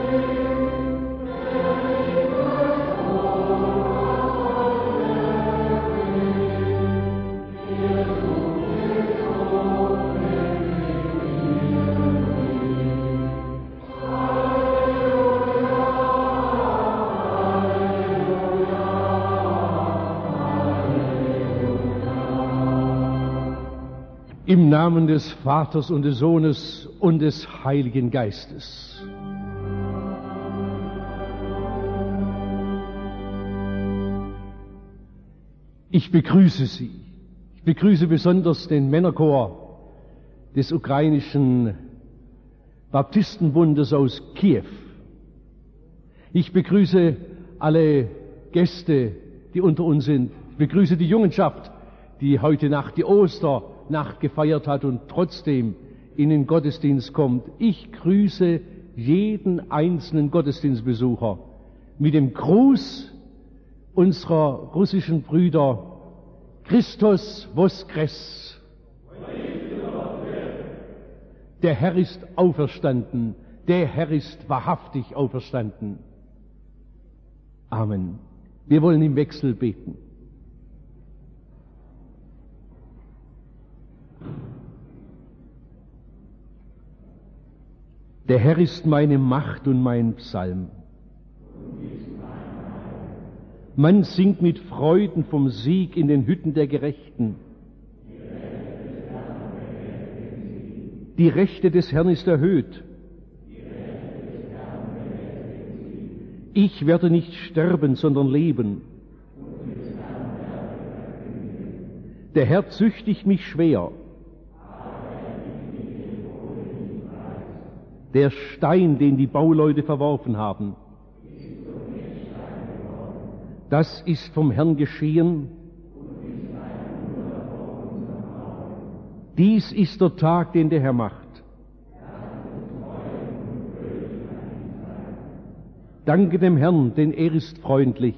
Im Namen des Vaters und des Sohnes und des Heiligen Geistes. Ich begrüße Sie. Ich begrüße besonders den Männerchor des ukrainischen Baptistenbundes aus Kiew. Ich begrüße alle Gäste, die unter uns sind. Ich begrüße die Jungenschaft, die heute Nacht die Osternacht gefeiert hat und trotzdem in den Gottesdienst kommt. Ich grüße jeden einzelnen Gottesdienstbesucher mit dem Gruß unserer russischen Brüder: Christus voskres. Der Herr ist auferstanden. Der Herr ist wahrhaftig auferstanden. Amen. Wir wollen im Wechsel beten. Der Herr ist meine Macht und mein Psalm. Man singt mit Freuden vom Sieg in den Hütten der Gerechten. Die Rechte des Herrn ist erhöht. Ich werde nicht sterben, sondern leben. Der Herr züchtigt mich schwer. Der Stein, den die Bauleute verworfen haben, das ist vom Herrn geschehen. Dies ist der Tag, den der Herr macht. Danke dem Herrn, denn er ist freundlich.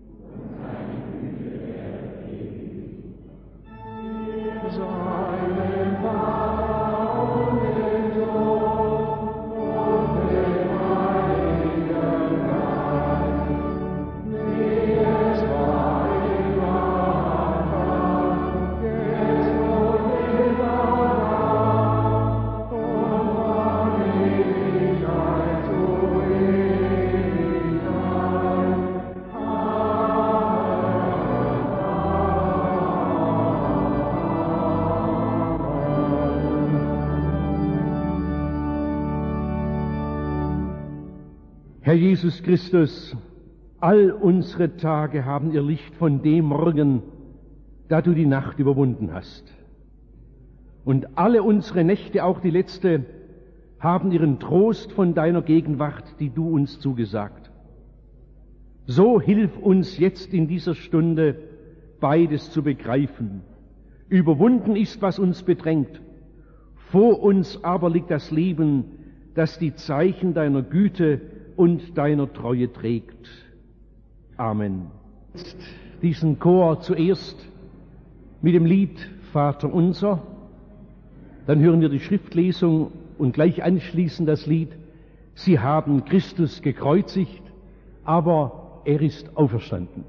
Herr Jesus Christus, all unsere Tage haben ihr Licht von dem Morgen, da du die Nacht überwunden hast. Und alle unsere Nächte, auch die letzte, haben ihren Trost von deiner Gegenwart, die du uns zugesagt. So hilf uns jetzt in dieser Stunde, beides zu begreifen. Überwunden ist, was uns bedrängt. Vor uns aber liegt das Leben, das die Zeichen deiner Güte und deiner Treue trägt. Amen. Diesen Chor zuerst mit dem Lied Vater unser, dann hören wir die Schriftlesung und gleich anschließend das Lied: Sie haben Christus gekreuzigt, aber er ist auferstanden.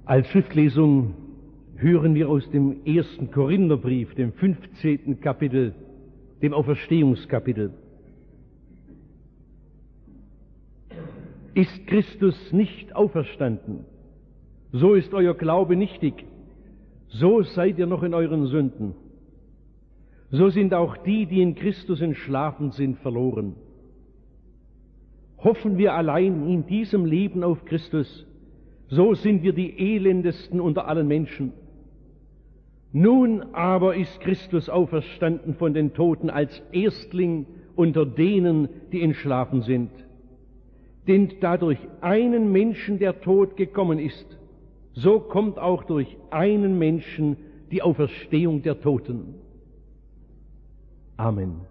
Als Schriftlesung hören wir aus dem 1. Korintherbrief, dem 15. Kapitel, dem Auferstehungskapitel. Ist Christus nicht auferstanden, so ist euer Glaube nichtig, so seid ihr noch in euren Sünden. So sind auch die, die in Christus entschlafen sind, verloren. Hoffen wir allein in diesem Leben auf Christus, so sind wir die elendesten unter allen Menschen. Nun aber ist Christus auferstanden von den Toten als Erstling unter denen, die entschlafen sind. Denn da durch einen Menschen der Tod gekommen ist, so kommt auch durch einen Menschen die Auferstehung der Toten. Amen.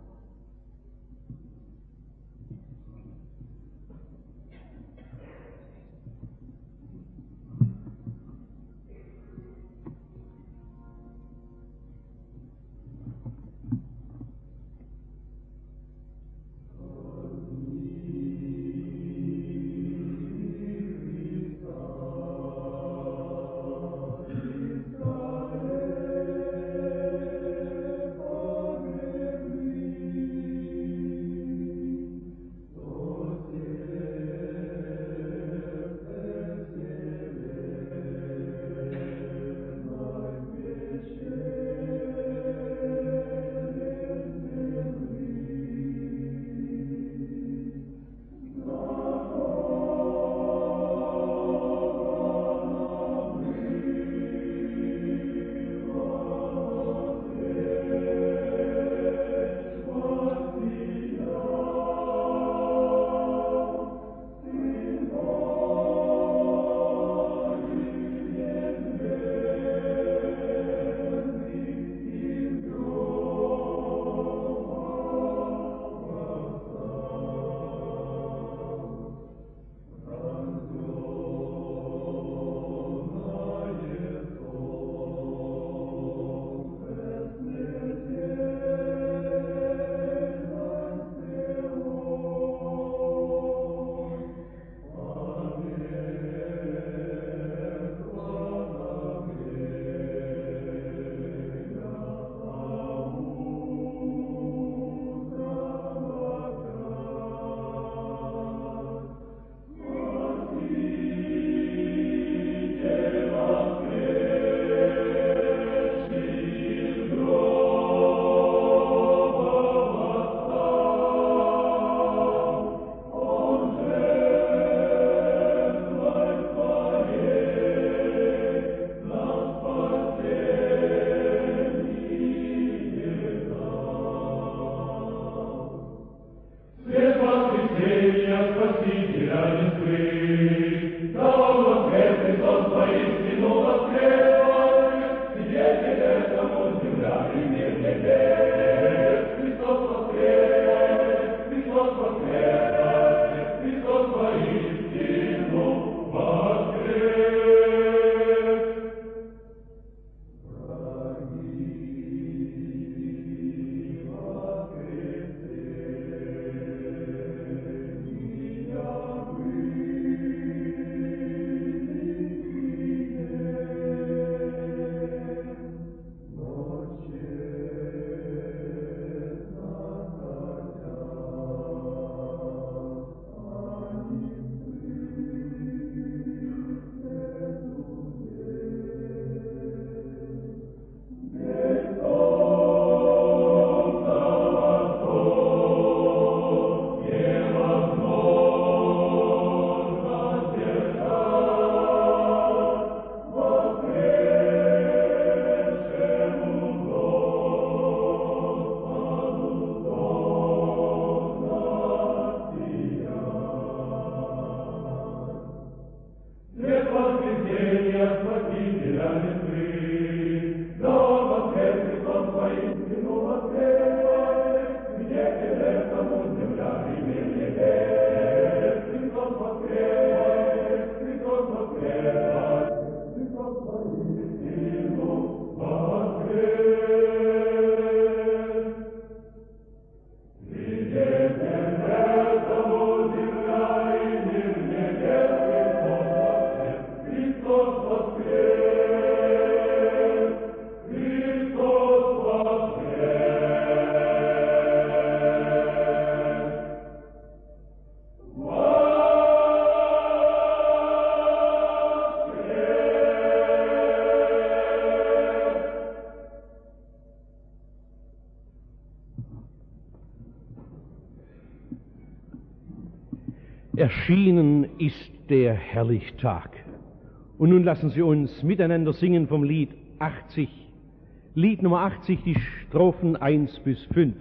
Erschienen ist der herrliche Tag. Und nun lassen Sie uns miteinander singen vom Lied 80. Lied Nummer 80, die Strophen 1 bis 5.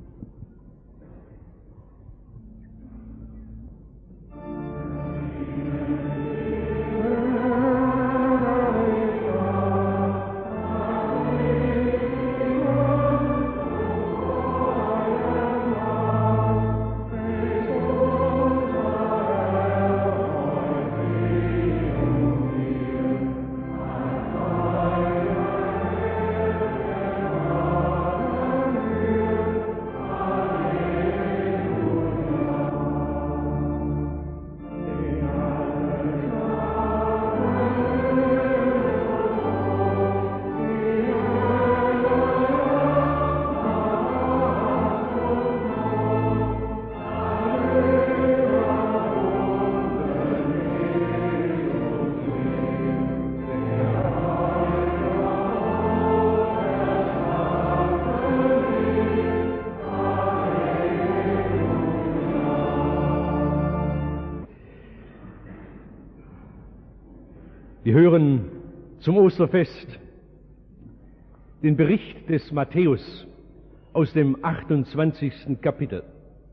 Wir hören zum Osterfest den Bericht des Matthäus aus dem 28. Kapitel.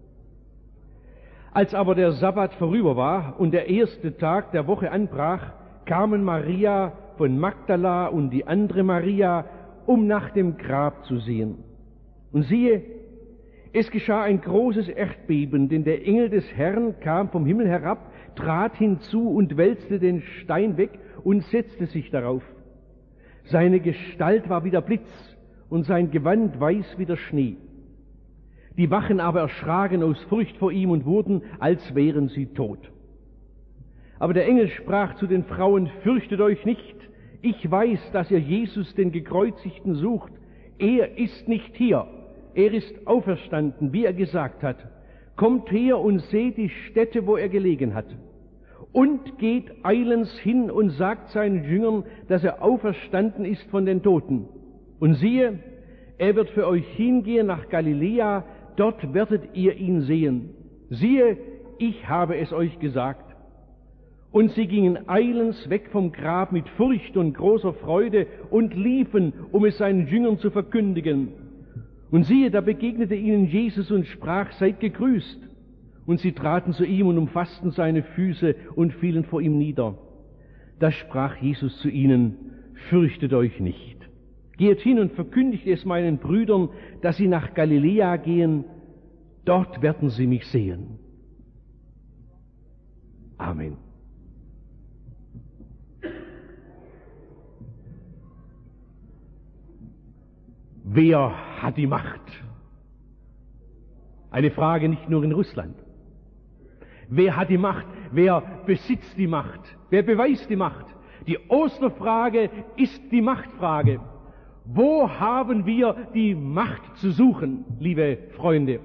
Als aber der Sabbat vorüber war und der erste Tag der Woche anbrach, kamen Maria von Magdala und die andere Maria, um nach dem Grab zu sehen. Und siehe, es geschah ein großes Erdbeben, denn der Engel des Herrn kam vom Himmel herab, trat hinzu und wälzte den Stein weg und setzte sich darauf. Seine Gestalt war wie der Blitz und sein Gewand weiß wie der Schnee. Die Wachen aber erschraken aus Furcht vor ihm und wurden, als wären sie tot. Aber der Engel sprach zu den Frauen: Fürchtet euch nicht, ich weiß, dass ihr Jesus, den Gekreuzigten, sucht. Er ist nicht hier, er ist auferstanden, wie er gesagt hat. Kommt her und seht die Stätte, wo er gelegen hat. Und geht eilends hin und sagt seinen Jüngern, dass er auferstanden ist von den Toten. Und siehe, er wird für euch hingehen nach Galiläa, dort werdet ihr ihn sehen. Siehe, ich habe es euch gesagt. Und sie gingen eilends weg vom Grab mit Furcht und großer Freude und liefen, um es seinen Jüngern zu verkündigen. Und siehe, da begegnete ihnen Jesus und sprach: Seid gegrüßt. Und sie traten zu ihm und umfassten seine Füße und fielen vor ihm nieder. Da sprach Jesus zu ihnen: Fürchtet euch nicht. Geht hin und verkündigt es meinen Brüdern, dass sie nach Galiläa gehen. Dort werden sie mich sehen. Amen. Wer hat die Macht? Eine Frage nicht nur in Russland. Wer hat die Macht? Wer besitzt die Macht? Wer beweist die Macht? Die Osterfrage ist die Machtfrage. Wo haben wir die Macht zu suchen, liebe Freunde?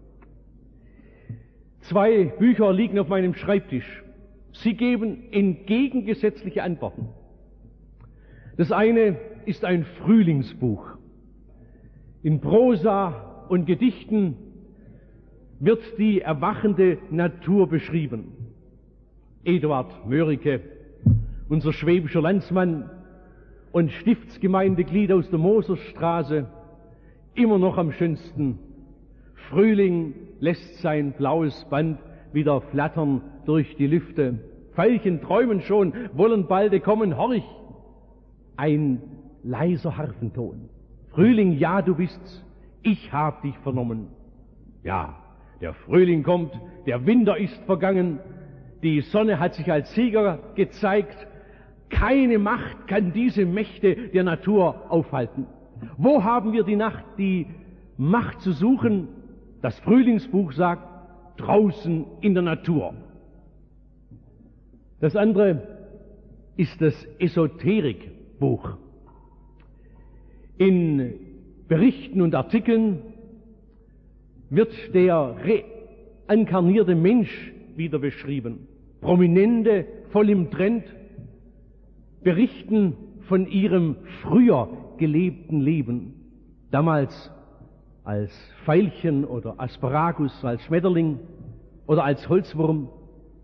2 Bücher liegen auf meinem Schreibtisch. Sie geben entgegengesetzliche Antworten. Das eine ist ein Frühlingsbuch. In Prosa und Gedichten wird die erwachende Natur beschrieben. Eduard Mörike, unser schwäbischer Landsmann und Stiftsgemeindeglied aus der Moserstraße, immer noch am schönsten. Frühling lässt sein blaues Band wieder flattern durch die Lüfte. Veilchen träumen schon, wollen balde kommen, horch! Ein leiser Harfenton. Frühling, ja, du bist's, ich hab dich vernommen. Ja, der Frühling kommt, der Winter ist vergangen, die Sonne hat sich als Sieger gezeigt. Keine Macht kann diese Mächte der Natur aufhalten. Wo haben wir die Macht zu suchen? Das Frühlingsbuch sagt, draußen in der Natur. Das andere ist das Esoterikbuch. In Berichten und Artikeln wird der reinkarnierte Mensch wieder beschrieben. Prominente, voll im Trend, berichten von ihrem früher gelebten Leben. Damals als Veilchen oder Asparagus, als Schmetterling oder als Holzwurm.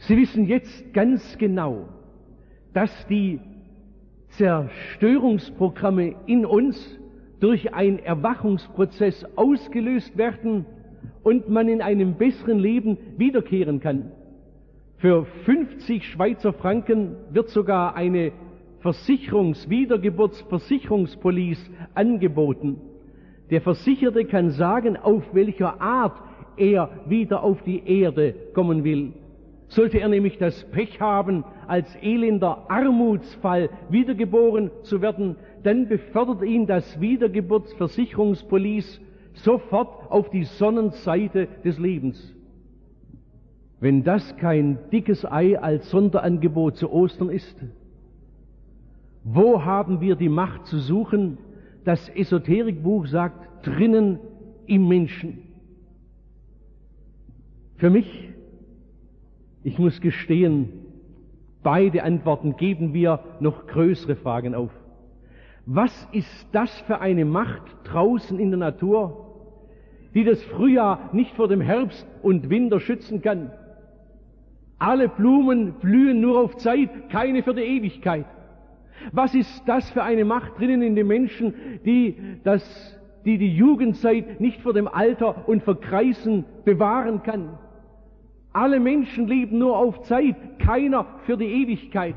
Sie wissen jetzt ganz genau, dass die Zerstörungsprogramme in uns durch einen Erwachungsprozess ausgelöst werden und man in einem besseren Leben wiederkehren kann. Für 50 Schweizer Franken wird sogar eine Wiedergeburtsversicherungspolice angeboten. Der Versicherte kann sagen, auf welcher Art er wieder auf die Erde kommen will. Sollte er nämlich das Pech haben, als elender Armutsfall wiedergeboren zu werden, dann befördert ihn das Wiedergeburtsversicherungspolice sofort auf die Sonnenseite des Lebens. Wenn das kein dickes Ei als Sonderangebot zu Ostern ist, wo haben wir die Macht zu suchen? Das Esoterikbuch sagt, drinnen im Menschen. Für mich, ich muss gestehen, beide Antworten geben wir noch größere Fragen auf. Was ist das für eine Macht draußen in der Natur, die das Frühjahr nicht vor dem Herbst und Winter schützen kann? Alle Blumen blühen nur auf Zeit, keine für die Ewigkeit. Was ist das für eine Macht drinnen in den Menschen, die die Jugendzeit nicht vor dem Alter und Verkreisen bewahren kann? Alle Menschen leben nur auf Zeit, keiner für die Ewigkeit.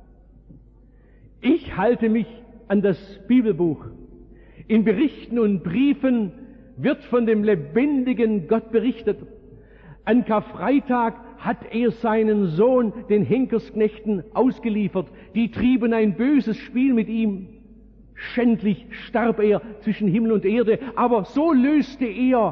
Ich halte mich an das Bibelbuch. In Berichten und Briefen wird von dem lebendigen Gott berichtet. An Karfreitag hat er seinen Sohn den Henkersknechten ausgeliefert. Die trieben ein böses Spiel mit ihm. Schändlich starb er zwischen Himmel und Erde. Aber so löste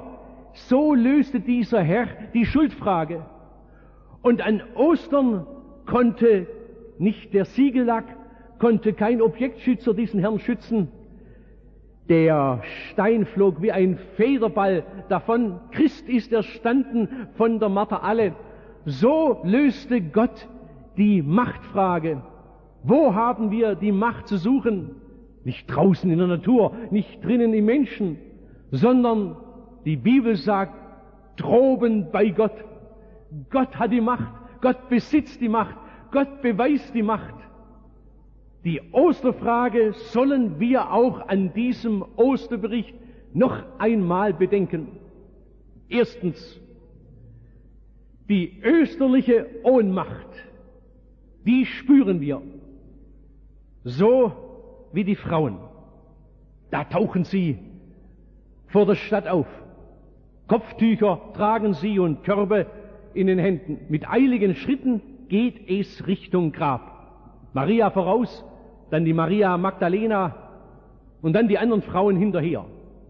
dieser Herr die Schuldfrage. Und an Ostern konnte nicht der Siegellack, konnte kein Objektschützer diesen Herrn schützen. Der Stein flog wie ein Federball davon. Christ ist erstanden von der Marter alle. So löste Gott die Machtfrage. Wo haben wir die Macht zu suchen? Nicht draußen in der Natur, nicht drinnen im Menschen, sondern die Bibel sagt, droben bei Gott. Gott hat die Macht, Gott besitzt die Macht, Gott beweist die Macht. Die Osterfrage sollen wir auch an diesem Osterbericht noch einmal bedenken. Erstens, die österliche Ohnmacht, die spüren wir, so wie die Frauen. Da tauchen sie vor der Stadt auf. Kopftücher tragen sie und Körbe in den Händen. Mit eiligen Schritten geht es Richtung Grab. Maria voraus, dann die Maria Magdalena und dann die anderen Frauen hinterher.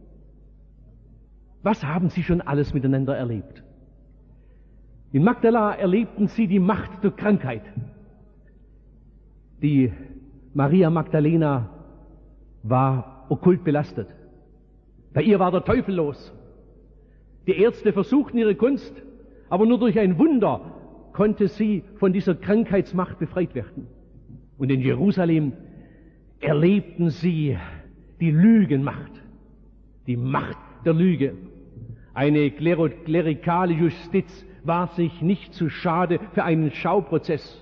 Was haben sie schon alles miteinander erlebt? In Magdala erlebten sie die Macht der Krankheit. Die Maria Magdalena war okkult belastet. Bei ihr war der Teufel los. Die Ärzte versuchten ihre Kunst, aber nur durch ein Wunder konnte sie von dieser Krankheitsmacht befreit werden. Und in Jerusalem erlebten sie die Lügenmacht, die Macht der Lüge. Eine klerikale Justiz war sich nicht zu schade für einen Schauprozess.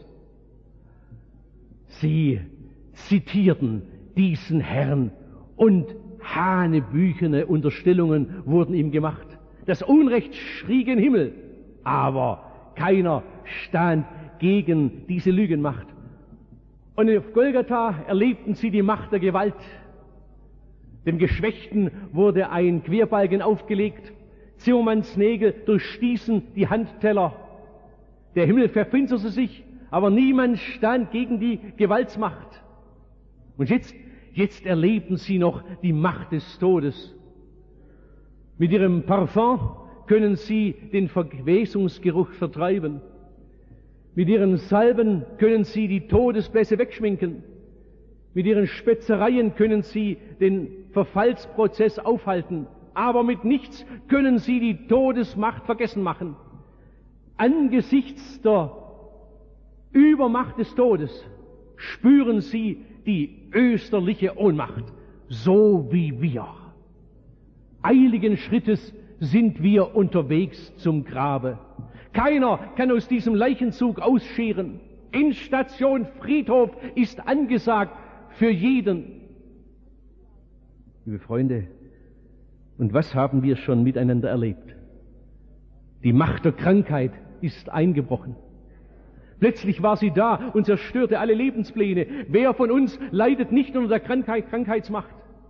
Sie zitierten diesen Herrn und hanebüchene Unterstellungen wurden ihm gemacht. Das Unrecht schrie gen Himmel, aber keiner stand gegen diese Lügenmacht. Und auf Golgatha erlebten sie die Macht der Gewalt. Dem Geschwächten wurde ein Querbalken aufgelegt, Zimmermanns Nägel durchstießen die Handteller. Der Himmel verfinsterte sich, aber niemand stand gegen die Gewaltsmacht. Und jetzt erleben sie noch die Macht des Todes. Mit ihrem Parfum können sie den Verwesungsgeruch vertreiben. Mit ihren Salben können sie die Todesblässe wegschminken. Mit ihren Spezereien können sie den Verfallsprozess aufhalten. Aber mit nichts können sie die Todesmacht vergessen machen. Angesichts der Übermacht des Todes spüren sie die österliche Ohnmacht, so wie wir. Eiligen Schrittes sind wir unterwegs zum Grabe. Keiner kann aus diesem Leichenzug ausscheren. Endstation Friedhof ist angesagt für jeden. Liebe Freunde, und was haben wir schon miteinander erlebt? Die Macht der Krankheit ist eingebrochen. Plötzlich war sie da und zerstörte alle Lebenspläne. Wer von uns leidet nicht unter der Krankheitsmacht?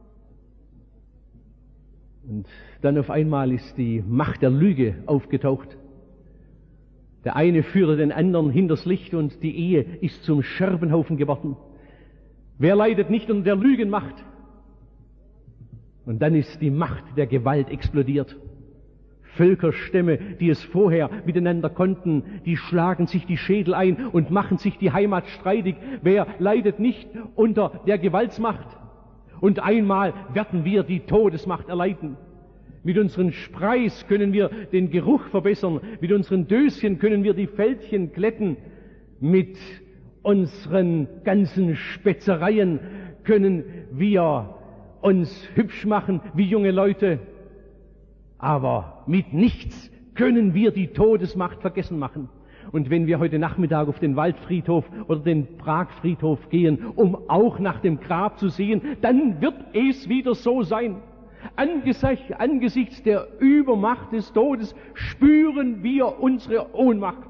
Und dann auf einmal ist die Macht der Lüge aufgetaucht. Der eine führte den anderen hinters Licht und die Ehe ist zum Scherbenhaufen geworden. Wer leidet nicht unter der Lügenmacht? Und dann ist die Macht der Gewalt explodiert. Völkerstämme, die es vorher miteinander konnten, die schlagen sich die Schädel ein und machen sich die Heimat streitig. Wer leidet nicht unter der Gewaltsmacht? Und einmal werden wir die Todesmacht erleiden. Mit unseren Spreis können wir den Geruch verbessern, mit unseren Döschen können wir die Fältchen glätten, mit unseren ganzen Spätzereien können wir uns hübsch machen wie junge Leute. Aber mit nichts können wir die Todesmacht vergessen machen. Und wenn wir heute Nachmittag auf den Waldfriedhof oder den Pragfriedhof gehen, um auch nach dem Grab zu sehen, dann wird es wieder so sein. Angesichts der Übermacht des Todes spüren wir unsere Ohnmacht.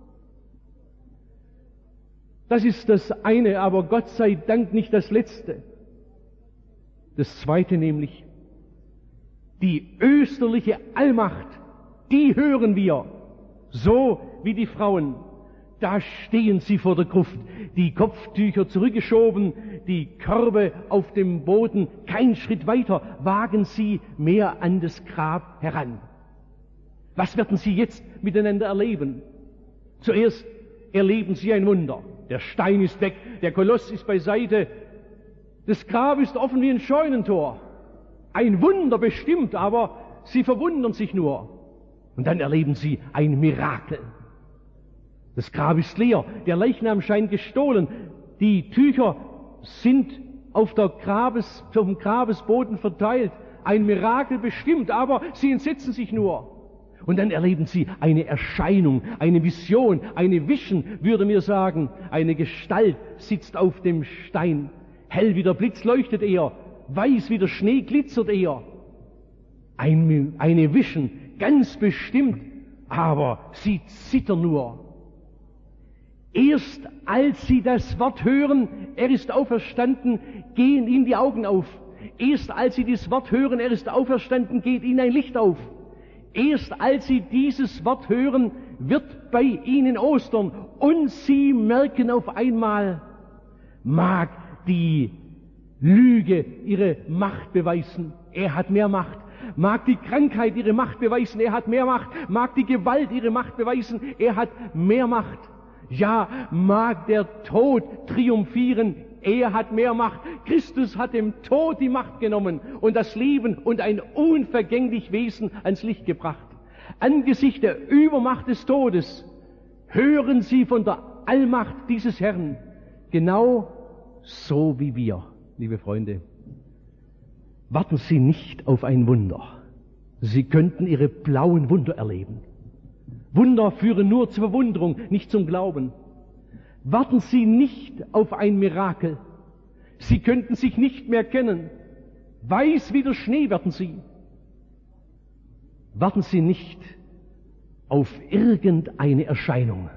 Das ist das eine, aber Gott sei Dank nicht das letzte. Das zweite nämlich, die österliche Allmacht, die hören wir, so wie die Frauen. Da stehen sie vor der Gruft, die Kopftücher zurückgeschoben, die Körbe auf dem Boden, kein Schritt weiter wagen sie mehr an das Grab heran. Was werden sie jetzt miteinander erleben? Zuerst erleben sie ein Wunder. Der Stein ist weg, der Koloss ist beiseite, das Grab ist offen wie ein Scheunentor. Ein Wunder bestimmt, aber sie verwundern sich nur. Und dann erleben sie ein Mirakel. Das Grab ist leer, der Leichnam scheint gestohlen, die Tücher sind auf dem Grabesboden verteilt. Ein Mirakel bestimmt, aber sie entsetzen sich nur. Und dann erleben sie eine Erscheinung, eine Vision, eine Vision, würde mir sagen. Eine Gestalt sitzt auf dem Stein. Hell wie der Blitz leuchtet er, weiß wie der Schnee glitzert er. Eine Vision, ganz bestimmt, aber sie zittern nur. Erst als sie das Wort hören, er ist auferstanden, gehen ihnen die Augen auf. Erst als sie das Wort hören, er ist auferstanden, geht ihnen ein Licht auf. Erst als sie dieses Wort hören, wird bei ihnen Ostern und sie merken auf einmal, mag die Lüge ihre Macht beweisen, er hat mehr Macht. Mag die Krankheit ihre Macht beweisen, er hat mehr Macht. Mag die Gewalt ihre Macht beweisen, er hat mehr Macht. Ja, mag der Tod triumphieren, er hat mehr Macht. Christus hat dem Tod die Macht genommen und das Leben und ein unvergänglich Wesen ans Licht gebracht. Angesichts der Übermacht des Todes hören sie von der Allmacht dieses Herrn, genau so wie wir, liebe Freunde. Warten Sie nicht auf ein Wunder. Sie könnten Ihre blauen Wunder erleben. Wunder führen nur zur Verwunderung, nicht zum Glauben. Warten Sie nicht auf ein Mirakel. Sie könnten sich nicht mehr kennen. Weiß wie der Schnee werden Sie. Warten Sie nicht auf irgendeine Erscheinung.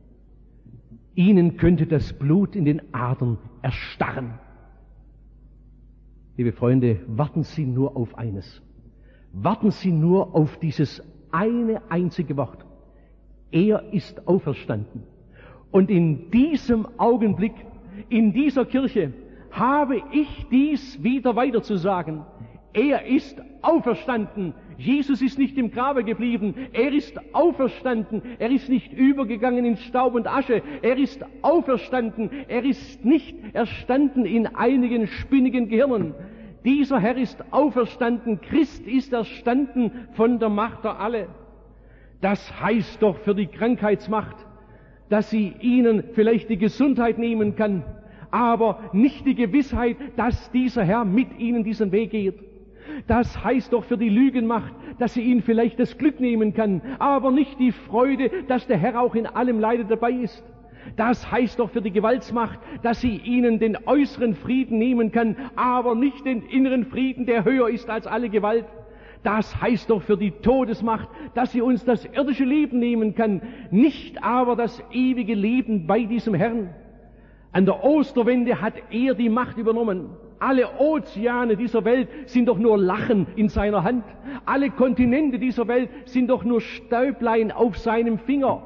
Ihnen könnte das Blut in den Adern erstarren. Liebe Freunde, warten Sie nur auf eines. Warten Sie nur auf dieses eine einzige Wort. Er ist auferstanden. Und in diesem Augenblick, in dieser Kirche, habe ich dies wieder weiter zu sagen. Er ist auferstanden. Jesus ist nicht im Grabe geblieben. Er ist auferstanden. Er ist nicht übergegangen in Staub und Asche. Er ist auferstanden. Er ist nicht erstanden in einigen spinnigen Gehirnen. Dieser Herr ist auferstanden. Christ ist erstanden von der Macht der Alle. Das heißt doch für die Krankheitsmacht, dass sie ihnen vielleicht die Gesundheit nehmen kann, aber nicht die Gewissheit, dass dieser Herr mit ihnen diesen Weg geht. Das heißt doch für die Lügenmacht, dass sie ihnen vielleicht das Glück nehmen kann, aber nicht die Freude, dass der Herr auch in allem Leide dabei ist. Das heißt doch für die Gewaltsmacht, dass sie ihnen den äußeren Frieden nehmen kann, aber nicht den inneren Frieden, der höher ist als alle Gewalt. Das heißt doch für die Todesmacht, dass sie uns das irdische Leben nehmen kann, nicht aber das ewige Leben bei diesem Herrn. An der Osterwende hat er die Macht übernommen. Alle Ozeane dieser Welt sind doch nur Lachen in seiner Hand. Alle Kontinente dieser Welt sind doch nur Stäublein auf seinem Finger.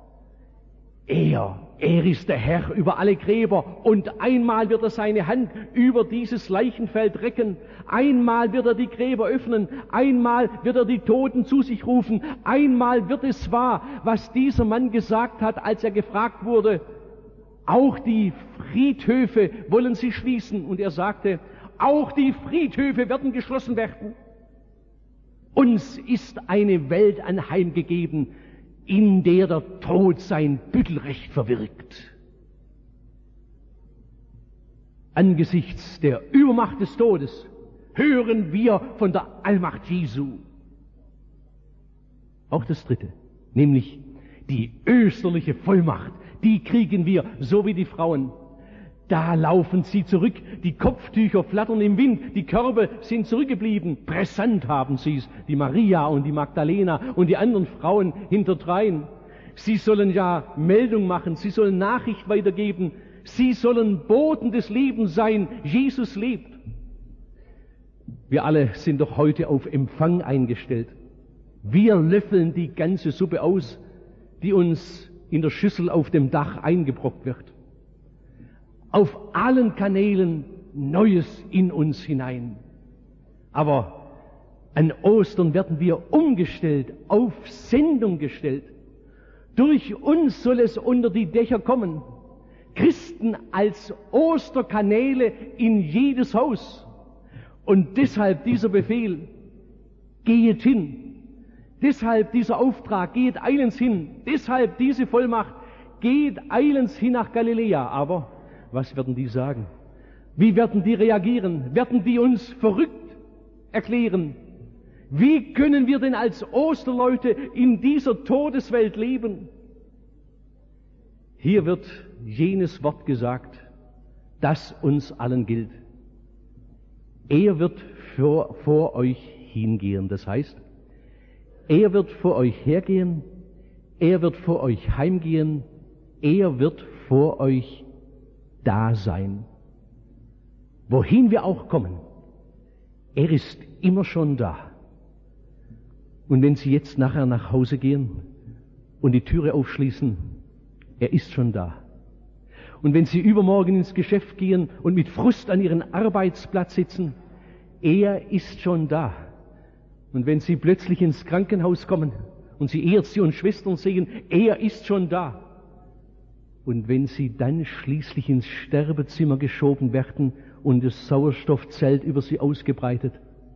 Er ist der Herr über alle Gräber, und einmal wird er seine Hand über dieses Leichenfeld recken, einmal wird er die Gräber öffnen, einmal wird er die Toten zu sich rufen, einmal wird es wahr, was dieser Mann gesagt hat, als er gefragt wurde, auch die Friedhöfe wollen sie schließen, und er sagte, auch die Friedhöfe werden geschlossen werden. Uns ist eine Welt anheimgegeben, in der der Tod sein Büttelrecht verwirkt. Angesichts der Übermacht des Todes hören wir von der Allmacht Jesu. Auch das Dritte, nämlich die österliche Vollmacht, die kriegen wir, so wie die Frauen. Da laufen sie zurück, die Kopftücher flattern im Wind, die Körbe sind zurückgeblieben. Brisant haben sie es, die Maria und die Magdalena und die anderen Frauen hinterdrein. Sie sollen ja Meldung machen, sie sollen Nachricht weitergeben, sie sollen Boten des Lebens sein. Jesus lebt. Wir alle sind doch heute auf Empfang eingestellt. Wir löffeln die ganze Suppe aus, die uns in der Schüssel auf dem Dach eingebrockt wird. Auf allen Kanälen Neues in uns hinein. Aber an Ostern werden wir umgestellt, auf Sendung gestellt. Durch uns soll es unter die Dächer kommen. Christen als Osterkanäle in jedes Haus. Und deshalb dieser Befehl, gehet hin. Deshalb dieser Auftrag, gehet eilends hin. Deshalb diese Vollmacht, gehet eilends hin nach Galiläa. Aber was werden die sagen? Wie werden die reagieren? Werden die uns verrückt erklären? Wie können wir denn als Osterleute in dieser Todeswelt leben? Hier wird jenes Wort gesagt, das uns allen gilt. Er wird vor euch hingehen. Das heißt, er wird vor euch hergehen, er wird vor euch heimgehen, er wird vor euch da sein. Wohin wir auch kommen, er ist immer schon da. Und wenn Sie jetzt nachher nach Hause gehen und die Türe aufschließen, er ist schon da. Und wenn Sie übermorgen ins Geschäft gehen und mit Frust an Ihren Arbeitsplatz sitzen, er ist schon da. Und wenn Sie plötzlich ins Krankenhaus kommen und Sie Ärzte und Schwestern sehen, er ist schon da. Und wenn Sie dann schließlich ins Sterbezimmer geschoben werden und das Sauerstoffzelt über Sie ausgebreitet,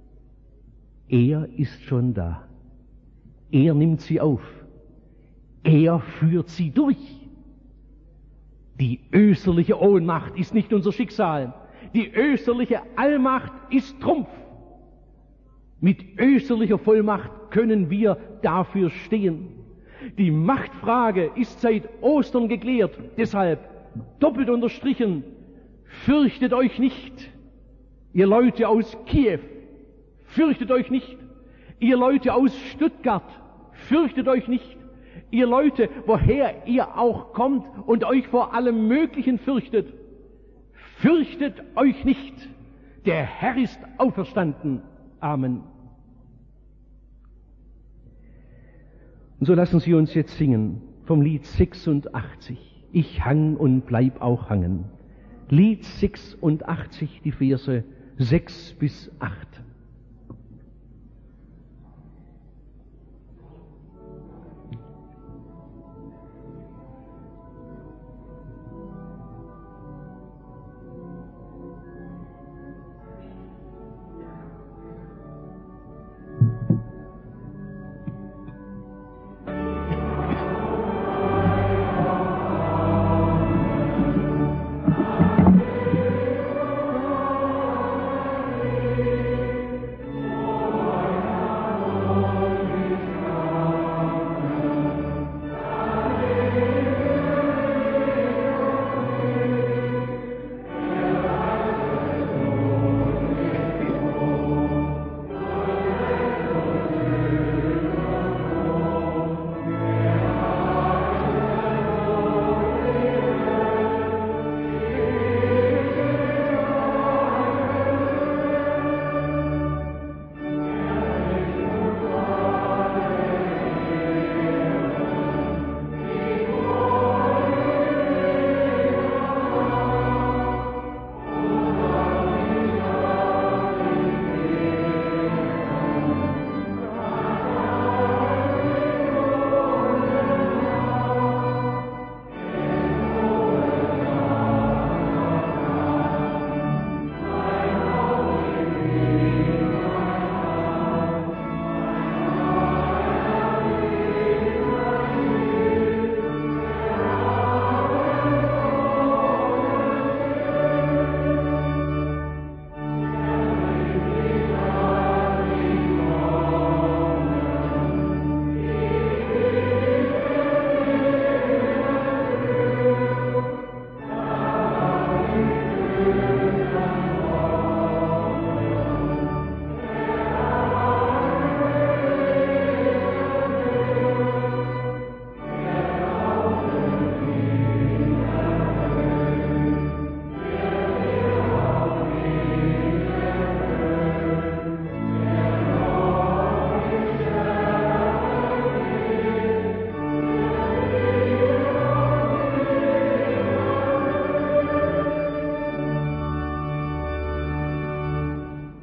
er ist schon da. Er nimmt Sie auf. Er führt Sie durch. Die österliche Ohnmacht ist nicht unser Schicksal. Die österliche Allmacht ist Trumpf. Mit österlicher Vollmacht können wir dafür stehen. Die Machtfrage ist seit Ostern geklärt. Deshalb doppelt unterstrichen, fürchtet euch nicht, ihr Leute aus Kiew, fürchtet euch nicht, ihr Leute aus Stuttgart, fürchtet euch nicht, ihr Leute, woher ihr auch kommt und euch vor allem Möglichen fürchtet, fürchtet euch nicht, der Herr ist auferstanden. Amen. Und so lassen Sie uns jetzt singen vom Lied 86. Ich hang und bleib auch hangen. Lied 86, die Verse 6 bis 8.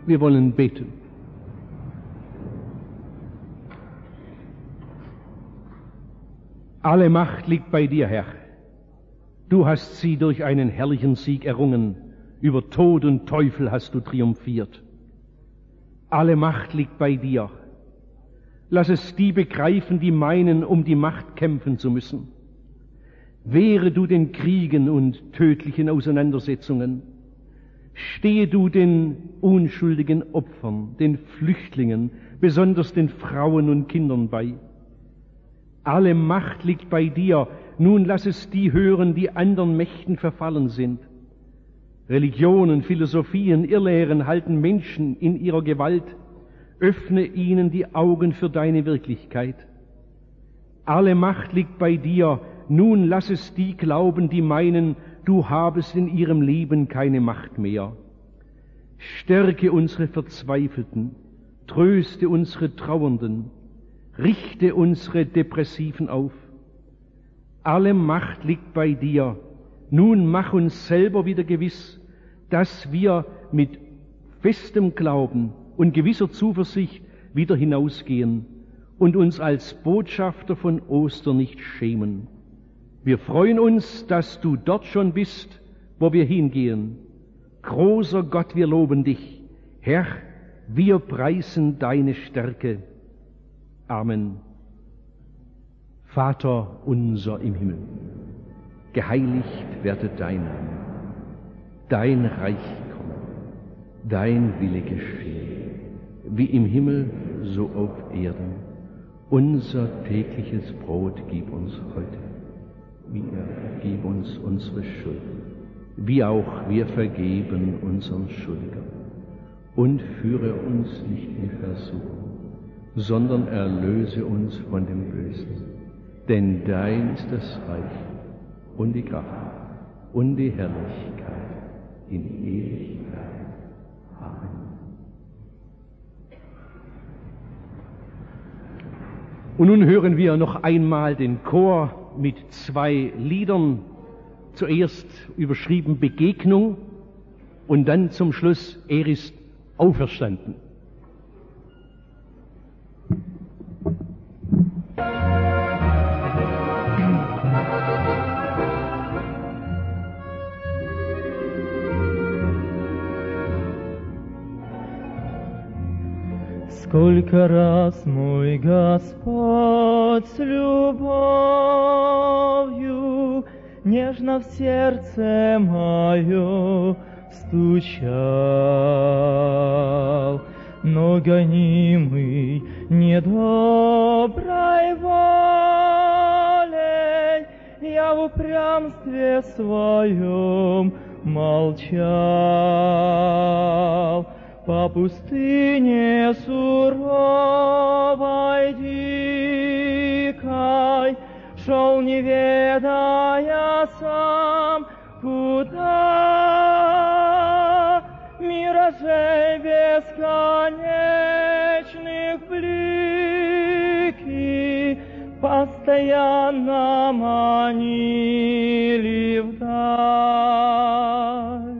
Wir wollen beten. Alle Macht liegt bei dir, Herr. Du hast sie durch einen herrlichen Sieg errungen. Über Tod und Teufel hast du triumphiert. Alle Macht liegt bei dir. Lass es die begreifen, die meinen, um die Macht kämpfen zu müssen. Wehre du den Kriegen und tödlichen Auseinandersetzungen. Stehe du den unschuldigen Opfern, den Flüchtlingen, besonders den Frauen und Kindern bei. Alle Macht liegt bei dir. Nun lass es die hören, die anderen Mächten verfallen sind. Religionen, Philosophien, Irrlehren halten Menschen in ihrer Gewalt. Öffne ihnen die Augen für deine Wirklichkeit. Alle Macht liegt bei dir. Nun lass es die glauben, die meinen, du habest in ihrem Leben keine Macht mehr. Stärke unsere Verzweifelten, tröste unsere Trauernden, richte unsere Depressiven auf. Alle Macht liegt bei dir. Nun mach uns selber wieder gewiss, dass wir mit festem Glauben und gewisser Zuversicht wieder hinausgehen und uns als Botschafter von Ostern nicht schämen. Wir freuen uns, dass du dort schon bist, wo wir hingehen. Großer Gott, wir loben dich. Herr, wir preisen deine Stärke. Amen. Vater unser im Himmel, geheiligt werde dein Name. Dein Reich komme, dein Wille geschehe, wie im Himmel, so auf Erden. Unser tägliches Brot gib uns heute. Vergib uns unsere Schuld, wie auch wir vergeben unseren Schuldigern. Und führe uns nicht in Versuchung, sondern erlöse uns von dem Bösen. Denn dein ist das Reich und die Kraft und die Herrlichkeit in Ewigkeit. Amen. Und nun hören wir noch einmal den Chor mit 2 Liedern, zuerst überschrieben Begegnung und dann zum Schluss Er ist auferstanden. Сколько раз мой Господь с любовью нежно в сердце мое стучал, но гонимый недоброй волей я в упрямстве своем молчал. По пустыне суровой дикой шел, не ведая сам, куда миражей бесконечных блики постоянно манили вдаль.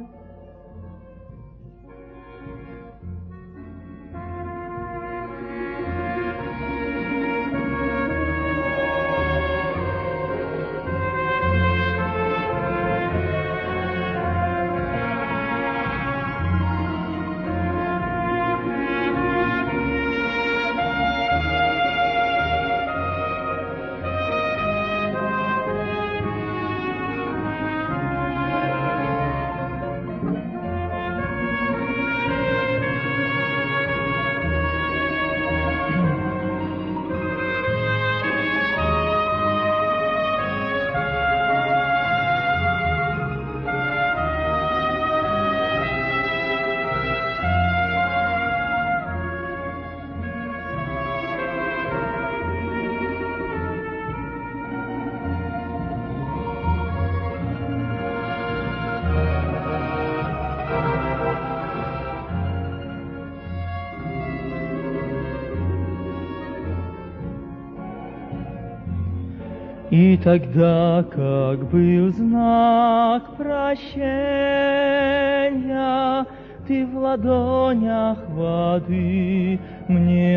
И тогда, как был знак прощения, Ты в ладонях воды мне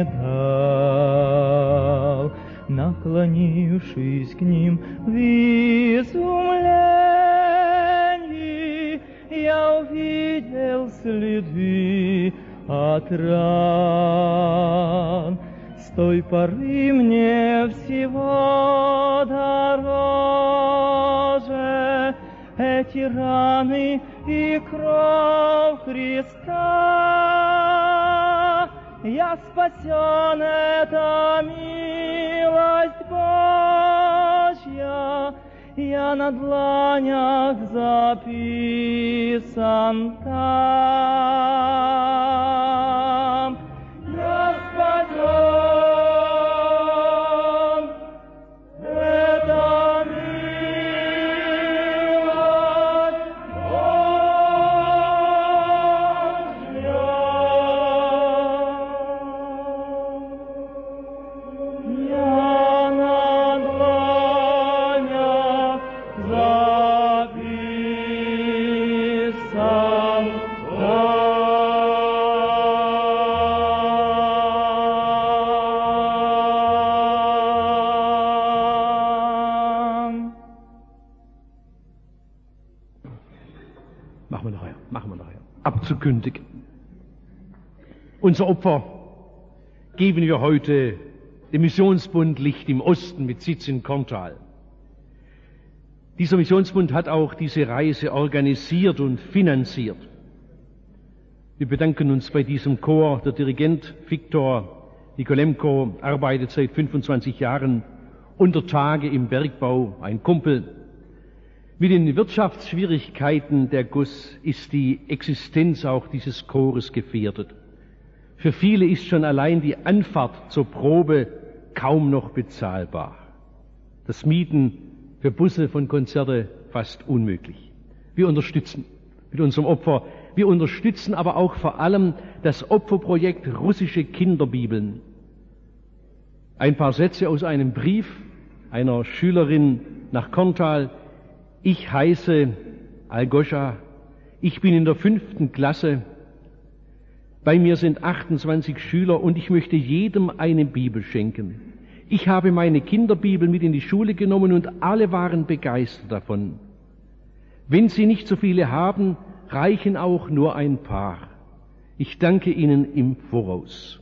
дал, наклонившись к ним в изумлении, я увидел следы от ран. С той поры мне всего дороже эти раны и кровь Христа. Я спасен, это милость Божья, я на дланях записан там. Я спасен, это милость Божья. Я на дланях записан Machen wir nachher. Abzukündigen. Unser Opfer geben wir heute dem Missionsbund Licht im Osten mit Sitz in Korntal. Dieser Missionsbund hat auch diese Reise organisiert und finanziert. Wir bedanken uns bei diesem Chor. Der Dirigent Viktor Nikolemko arbeitet seit 25 Jahren unter Tage im Bergbau, ein Kumpel. Mit den Wirtschaftsschwierigkeiten der GUS ist die Existenz auch dieses Chores gefährdet. Für viele ist schon allein die Anfahrt zur Probe kaum noch bezahlbar. Das Mieten für Busse von Konzerte fast unmöglich. Wir unterstützen mit unserem Opfer. Wir unterstützen aber auch vor allem das Opferprojekt Russische Kinderbibeln. Ein paar Sätze aus einem Brief einer Schülerin nach Korntal. Ich heiße Algoscha, ich bin in der 5. Klasse, bei mir sind 28 Schüler und ich möchte jedem eine Bibel schenken. Ich habe meine Kinderbibel mit in die Schule genommen und alle waren begeistert davon. Wenn Sie nicht so viele haben, reichen auch nur ein paar. Ich danke Ihnen im Voraus.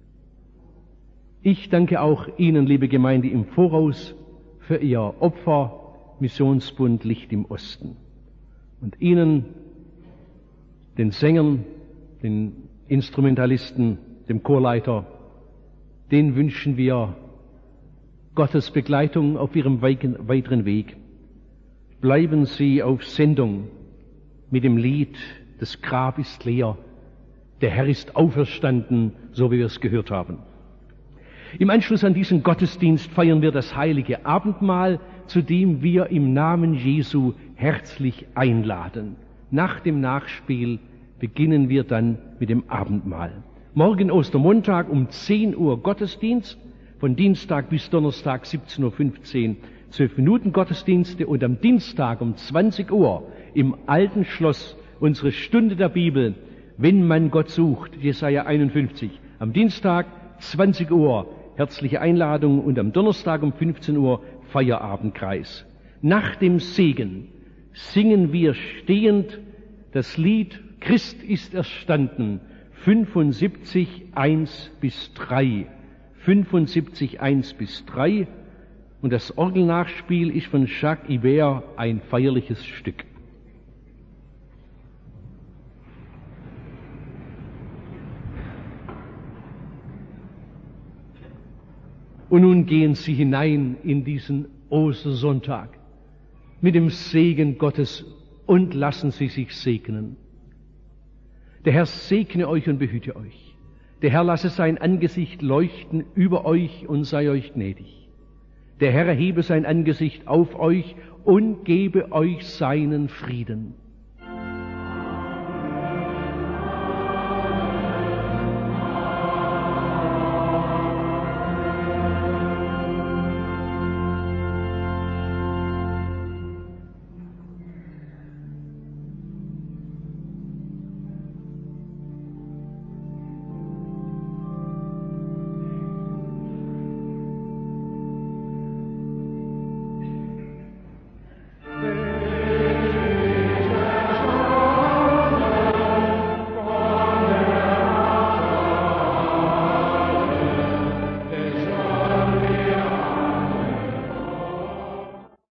Ich danke auch Ihnen, liebe Gemeinde, im Voraus für Ihr Opfer, Missionsbund Licht im Osten. Und Ihnen, den Sängern, den Instrumentalisten, dem Chorleiter, den wünschen wir Gottes Begleitung auf Ihrem weiteren Weg. Bleiben Sie auf Sendung mit dem Lied, das Grab ist leer, der Herr ist auferstanden, so wie wir es gehört haben. Im Anschluss an diesen Gottesdienst feiern wir das heilige Abendmahl, zu dem wir im Namen Jesu herzlich einladen. Nach dem Nachspiel beginnen wir dann mit dem Abendmahl. Morgen Ostermontag um 10 Uhr Gottesdienst, von Dienstag bis Donnerstag 17:15 Uhr 12 Minuten Gottesdienste und am Dienstag um 20 Uhr im Alten Schloss unsere Stunde der Bibel, wenn man Gott sucht, Jesaja 51. Am Dienstag 20 Uhr herzliche Einladung und am Donnerstag um 15 Uhr Feierabendkreis. Nach dem Segen singen wir stehend das Lied Christ ist erstanden, 75, 1 bis 3. 75, 1 bis 3. Und das Orgelnachspiel ist von Jacques Ibert ein feierliches Stück. Und nun gehen Sie hinein in diesen Ostersonntag mit dem Segen Gottes und lassen Sie sich segnen. Der Herr segne euch und behüte euch. Der Herr lasse sein Angesicht leuchten über euch und sei euch gnädig. Der Herr erhebe sein Angesicht auf euch und gebe euch seinen Frieden.